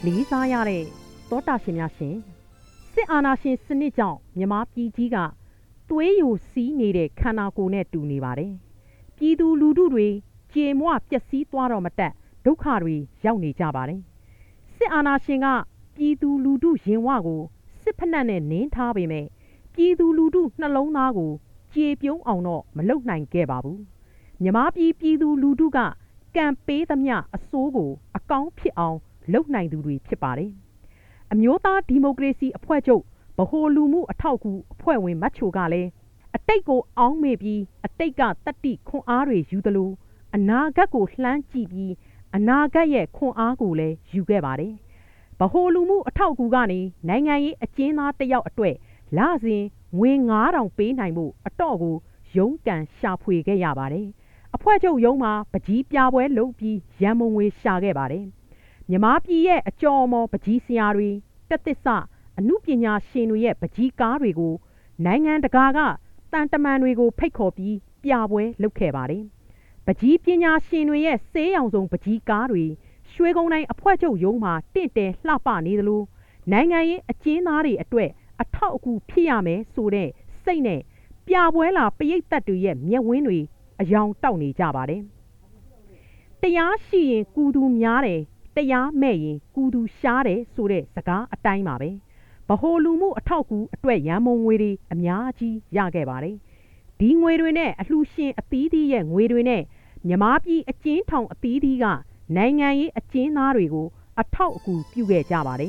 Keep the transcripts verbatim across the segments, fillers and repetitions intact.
လေးစားရတဲ့သောတာရှင်များရှင်စစ်အာဏာရှင်စနစ်ကြောင့်မြန်မာပြည်ကြီးကသွေးယိုစီးနေတဲ့ခန္ဓာကိုယ်နဲ့တူနေပါတယ်ပြည်သူလူထုတွေကြေမွပျက်စီးသွားတော့မတတ်ဒုက္ခတွေရောက်နေကြပါတယ်စစ်အာဏာရှင်ကပြည်သူလူထုရင်ဝကိုစစ်ဖက်နဲ့နင်းထားပေမဲ့ပြည်သူလူထုနှလုံးသားကိုကြေပြုံးအောင်တော့မလုပ်နိုင်ခဲ့ပါဘူးမြန်မာပြည်ပြည်သူလူထုကကံပေးသမျှအစိုးကိုအကောင်းဖြစ်အောင်လုပ်နိုင်သူတွေဖြစ်ပါတယ်အမျိုးသားဒီမိုကရေစီအဖွဲ့ချုပ်ဗဟိုလူမှုအထောက်အကူအဖွဲ့ဝင်မတ်ချိုကလည်းအတိတ်ကိုအောင်းမေ့ပြီးအတိတ်ကတတ္တိခွန်အားတွေယူသလိုအနာဂတ်ကိုလှမ်းကြည့်ပြီးအနာဂတ်ရဲ့ခွန်အားကိုလည်းယူခဲ့ပါတယ်ဗဟိုလူမှုအထောက်အကူကနေနိုင်ငံရေးအကျဉ်းသားတစ်ယောက်အတွက်လစဉ်ငွေငါးထောင်ပေးနိုင်မှုအတော့ကိုရုန်းကန်ရှာဖွေခဲ့ရပါတယ်အဖွဲ့ချုပ်ရုံးမှာပကြီးပြပွဲလုပ်ပြီးရန်မုံငွေရှာခဲ့ပါတယ်မြန်မာပြည်ရဲ့အကျော်အမော်ပကြီးဆရာတွေတက်သစ္စာအမှုပညာရှင်တွေရဲ့ပကြီးကားတွေကိုနိုင်ငံတကာကတန်တမန်တွေကိုဖိတ်ခေါ်ပြီးပြပွဲလုပ်ခဲ့ပါတယ်ပကြီးပညာရှင်တွေရဲ့ဆေးရောင်စုံပကြီးကားတွေရွှေကုန်းတိုင်းအဖွဲ့ချုပ်ရုံးမှာတင့်တယ်လှပနေသလိုနိုင်ငံရေးအကျဉ်းသားတွေအတွက်အထောက်အကူဖြစ်ရမယ်ဆိုတဲ့စိတ်နဲ့ပြပွဲလာပရိသတ်တွေရဲ့မျက်ဝန်းတွေအယောင်တောက်နေကြပါတယ်တရားရှိရင်ကူသူများတယ်တရားမဲ့ရင်ကူသူရှားတယ်ဆိုတဲ့စကားအတိုင်းပါပဲဗဟိုလူမှုအထောက်အကူအတွက်ရန်မုံငွေတွေအများကြီးရခဲ့ပါတယ်ဒီငွေတွေနဲ့အလှရှင်အသီးသီးရဲ့ငွေတွေနဲ့မြန်မာပြည်အကျဉ်းထောင်အသီးသီးကနိုင်ငံရေးအကျဉ်းသားတွေကိုအထောက်အကူပြုခဲ့ကြပါတယ်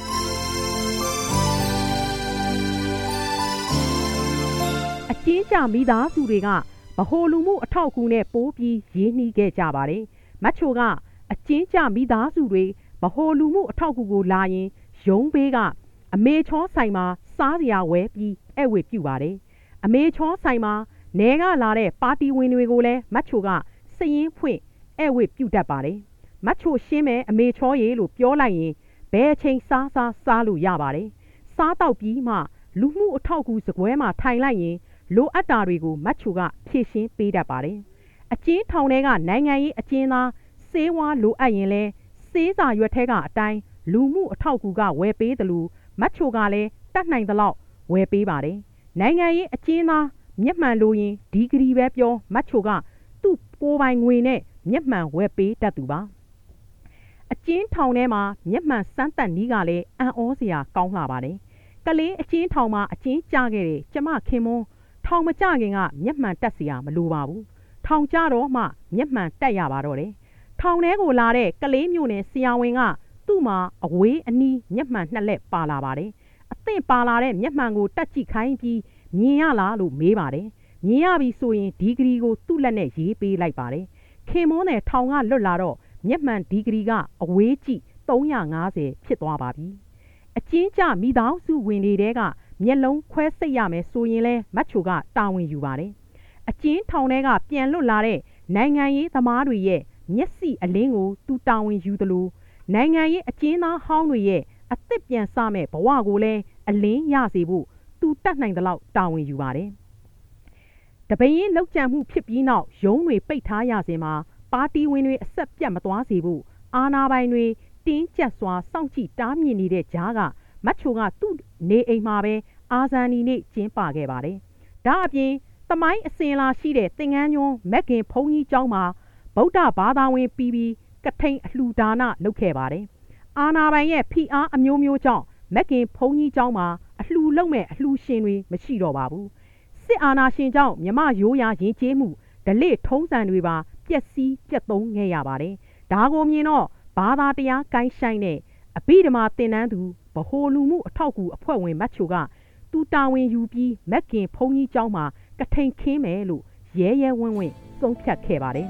အကျဉ်းချမိသားစုတွေကဗဟိုလူမှုအထောက်အကူနဲ့ပိုးပြီးရင်းနှီးခဲ့ကြပါတယ်မတ်ချိုကအကျဉ်းချမိသားစုတွေဗဟိုလူမှုအထောက်အကူကိုလာရင်ရုံးဘေးကအမေချောဆိုင်မှာစားစရာဝယ်ပြီးဧည့်ဝတ်ပြုပါတယ်အမေချောဆိုင်မှာနယ်ကလာတဲ့ပါတီဝင်တွေကိုလည်းမတ်ချိုကစည်ရင်းဖွင့်ဧည့်ဝတ်ပြုတတ်ပါတယ်မတ်ချိုရှင်းမဲ့အမေချောရေလို့ပြောလိုက်ရင်ဘယ်အချိန်စားစားစားလို့ရပါတယ်စားတော့ပြီးမှလူမှုအထောက်အကူစပွဲမှာထိုင်လိုက်ရင်လိုအပ်တာတွေကိုမတ်ချိုကဖြည့်ရှင်းပေးတတ်ပါတယ်အကျဉ်းထောင်ထဲကနိုင်ငံရေးအကျဉ်းသားဆေးဝါးလိုအပ်ရင်လဲဆေးစာရွက်ထဲကအတိုင်းလူမှုအထောက်အကူကဝယ်ပေးတယ်လို့မတ်ချိုကလည်းတတ်နိုင်သလောက်ဝယ်ပေးပါတယ်နိုင်ငံရေးအကျဉ်းသားမျက်မှန်လိုရင်ဒီဂရီပဲပြောမတ်ချိုကသူ့ကိုယ်ပိုင်ငွေနဲ့မျက်မှန်ဝယ်ပေးတတ်သူပါအကျဉ်းထောင်ထဲမှာမျက်မှန်စမ်းသပ်နည်းကလည်းအံ့ဩစရာကောင်းလှပါတယ်ကလေးအကျဉ်းထောင်မှာအကျဉ်းကျခဲ့တဲ့ကျမခင်မွန်းထောင်မကျခင်ကမျက်မှန်တက်စရာမလိုပါဘူးထောင်ကျတော့မှမျက်မှန်တက်ရပါတော့တယ်ထောင်ထဲကိုလာတဲ့ကလေးမျိုးနဲ့ဆရာဝန်ကသူ့မှာအဝေးအနီးမျက်မှန်နှစ်လက်ပါလာပါတယ်အသင့်ပါလာတဲ့မျက်မှန်ကိုတက်ကြည့်ခိုင်းပြီးမြင်ရလားလို့မေးပါတယ်မြင်ရပြီဆိုရင်ဒီဂရီကိုသူ့လက်နဲ့ရေးပေးလိုက်ပါတယ်ခင်မွန်းနဲ့ထောင်ကလွတ်လာတော့မျက်မှန်ဒီဂရီကအဝေးကြည့်သုံးရာငါးဆယ်ဖြစ်သွားပါပြီအကျဉ်းကျမိသားစုဝင်တွေတဲကမျက်လုံးခွဲစိတ်ရမယ်ဆိုရင်လဲမတ်ချိုကတာဝန်ယူပါတယ်အကျဉ်းထောင်ထဲကပြန်လွတ်လာတဲ့နိုင်ငံရေးသမားတွေရဲ့မျက်စိအလင်းကိုသူတာဝန်ယူသလိုနိုင်ငံရေးအကျဉ်းသားဟောင်းတွေရဲ့အသစ်ပြန်စမဲ့ဘဝကိုလည်းအလင်းရစေဖို့သူတတ်နိုင်သလောက်တာဝန်ယူပါတယ်တပင်းလောက်ကြံမှုဖြစ်ပြီးနောက်ရုံးတွေပိတ်ထားရစဉ်မှာပါတီဝင်တွေအဆက်ပြတ်မသွားစေဖို့အာဏာပိုင်တွေတင်းကျပ်စွာစောင့်ကြည့်တားမြစ်နေတဲ့ကြားကမတ်ချိုကသူ့နေအိမ်မှာပဲအာဇာနည်နေ့ကျင်းပခဲ့ပါတယ်ဒါအပြင်သမိုင်းအစဉ်လာရှိတဲ့သင်္ကန်းကျွန်းမက်ကင်ဘုန်းကြီးကျောင်းမှာဗုဒ္ဓဘာသာဝင်ပြီးပြီးကထိန်အလှူဒါနလုပ်ခဲ့ပါတယ်အာဏာပိုင်ရဲ့ဖိအားအမျိုးမျိုးကြောင့်မက်ကင်ဘုန်းကြီးကျောင်းမှာအလှူလုပ်မဲ့အလှူရှင်တွေမရှိတော့ပါဘူးစစ်အာဏာရှင်ကြောင့်မြမရိုးရာယဉ်ကျေးမှုဓလေ့ထုံးစံတွေပါပျက်စီးပြတ်သုံးခဲ့ရပါတယ်ဒါကိုမြင်တော့ဘာသာတရားကိုင်းဆိုင်တဲ့အဘိဓမ္မာသင်တန်းသူဗဟိုလူမှုအထောက်အကူအဖွဲ့ဝင်မတ်ချိုကသူတာဝန်ယူပြီးမက်ကင်ဘုန်းကြီးကျောင်းမှာကထိန်ခင်းမယ်လို့ရဲရဲဝင့်ဝင့်ဆုံးဖြတ်ခဲ့ပါတယ်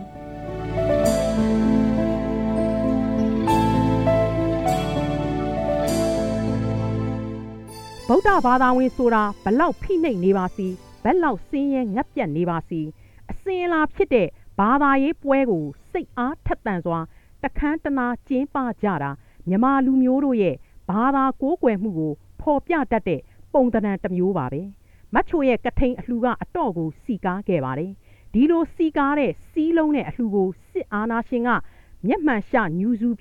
ဗုဒ္ဓဘာသာဝင်ဆိုတာဘလောက်ဖိနှိပ်နေပါစီဘက်လောက်ဆင်းရဲငတ်ပြတ်နေပါစီအစင်လာဖြစ်တဲ့ဘာသာရေးပွဲကိုစိတ်အားထက်သန်စွာတခမ်းတနာကျင်းပကြတာမြန်မာလူမျိုးတို့ရဲ့ဘာသာကိုးကွယ်မှုကိုဖော်ပြတတ်တဲ့ပုံသဏ္ဍာန်တစ်မျိုးပါပဲမတ်ချိုရဲ့ကထိန်အလှူကအတော့ကိုစီကားခဲ့ပါတယ်ဒီလိုစီကားတဲ့စီးလုံးတဲ့အလှူကိုစစ်အာဏာရှင်ကမျက်မှန်ရှညူစုပြီး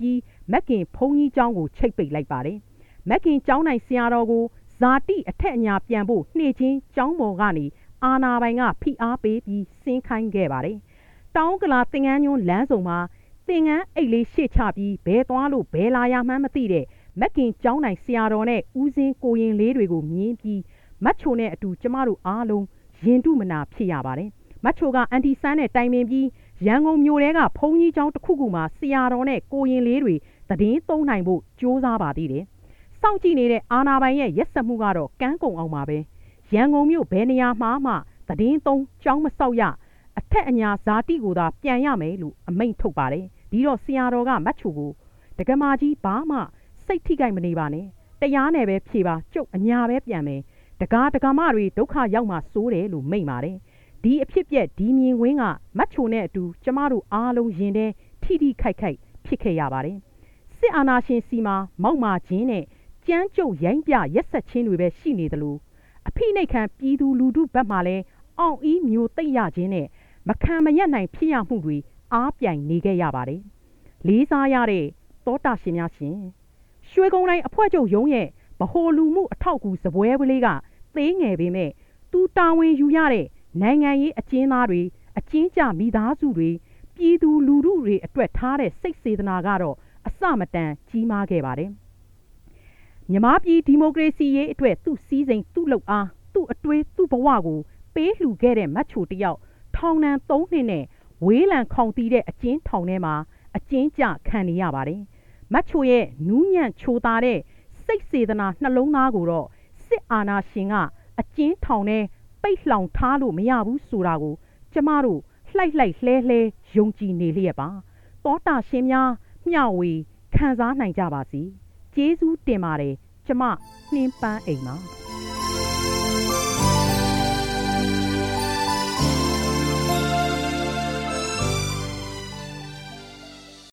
မက်ကင်ဘုန်းကြီးကျောင်းကိုချိတ်ပိတ်လိုက်ပါတယ်မက်ကင်ကျောင်းနိုင်ဆရာတော်ကိုဇာတိအထက်အညာပြန်ဖို့နှိမ့်ချင်းကျောင်းပေါ်ကနေအာဏာပိုင်ကဖိအားပေးပြီးဆင်းခိုင်းခဲ့ပါတယ်တောင်ကလာသင်္ကန်းညွန်းလမ်းစုံမှာသင်္ကန်းအိတ်လေးရှေ့ချပြီးဘဲသွားလို့ဘဲလာရမှန်းမသိတဲ့မက်ကင်ကျောင်းနိုင်ဆရာတော်နဲ့ဦးစင်းကိုရင်လေးတွေကိုမြင်ပြီးမတ်ချိုနဲ့အတူကျမတို့အားလုံးရင်တုမနာဖြစ်ရပါတယ်မတ်ချိုကအန်တီဆန်းနဲ့တိုင်ပင်ပြီးရန်ကုန်မြို့ထဲကဘုန်းကြီးကျောင်းတစ်ခုခုမှာဆရာတော်နဲ့ကိုရင်လေးတွေသတင်းသုံးနိုင်ဖို့ကြိုးစားပါသေးတယ်စောင့်ကြည့်နေတဲ့အာနာပိုင်ရဲ့ရက်စက်မှုကတော့ကန်းကုန်အောင်ပါပဲရန်ကုန်မြို့ဘယ်နေရာမှာမှသတင်းသုံးကျောင်းမဆောက်ရအထက်အညာဇာတိကိုသာပြန်ရမယ်လို့အမိန့်ထုတ်ပါတယ်ဒီတော့ဆရာတော်ကမတ်ချိုကိုတက္ကမကြီးဘာမှစိတ်ထိခိုက်မနေပါနဲ့တရားနဲ့ပဲဖြေပါကျုပ်အညာပဲပြန်မယ်တကားတကာမတွေဒုက္ခရောက်မှစိုးတယ်လို့မိန့်ပါတယ်ဒီအဖြစ်ပြက်ဒီမြင်ကွင်းကမတ်ချိုနဲ့အတူကျမတို့အားလုံးရင်ထဲထိထိခိုက်ခိုက်ဖြစ်ခဲ့ရပါတယ်စစ်အာဏာရှင်စီမှာမောက်မာခြင်းနဲ့ကြမ်းကြုတ်ရိုင်းပြရက်ဆက်ခြင်းတွေပဲရှိနေသလိုအဖိနှိတ်ခံပြည်သူလူထုဘက်မှလည်းအောင်အီးမျိုးသိပ်ရခြင်းနဲ့မခံမရက်နိုင်ဖြစ်ရမှုတွေအားပြိုင်နေခဲ့ရပါတယ်လေးစားရတဲ့သောတာရှင်များရှင်ရွှေကုန်းတိုင်းအဖွဲ့ချုပ်ရုံးရဲ့ဗဟိုလူမှုအထောက်အကူစပွဲကလေးကသေးငယ်ပေမဲ့သူတာဝန်ယူရတဲ့နိုင်ငံရေးအကျဉ်းသားတွေအကျဉ်းကျမိသားစုတွေပြည်သူလူထုတွေအတွက်ထားတဲ့စိတ်စေတနာကတော့အစမတန်ကြီးမားခဲ့ပါတယ်မြန်မာပြည်ဒီမိုကရေစီရေးအတွက်သူ့စည်းစိမ်သူ့လုပ်အားသူ့အတွေးသူ့ဘဝကိုပေးလှူခဲ့တဲ့မတ်ချိုတယောက်ထောင်ဒဏ်သုံးနှစ်နဲ့ဝေးလံခေါင်တီးတဲ့အကျဉ်းထောင်ထဲမှာအကျဉ်းကျခံနေရပါတယ်မတ်ချိုရဲ့နူးညံ့ချိုသာတဲ့စိတ်စေတနာနှလုံးသားကိုတော့စစ်အာဏာရှင်ကအကျဉ်းထောင်ထဲပိတ်လှောင်ထားလို့မရဘူးဆိုတာကိုကျမတို့လှိုက်လှိုက်လှဲလှဲယုံကြည်နေလျက်ပါသောတာရှင်များမျှဝေခံစားနိုင်ကြပါစေကျေးဇူးတင်ပါတယ်ကျမနှင်းပန်းအိမ်ပါ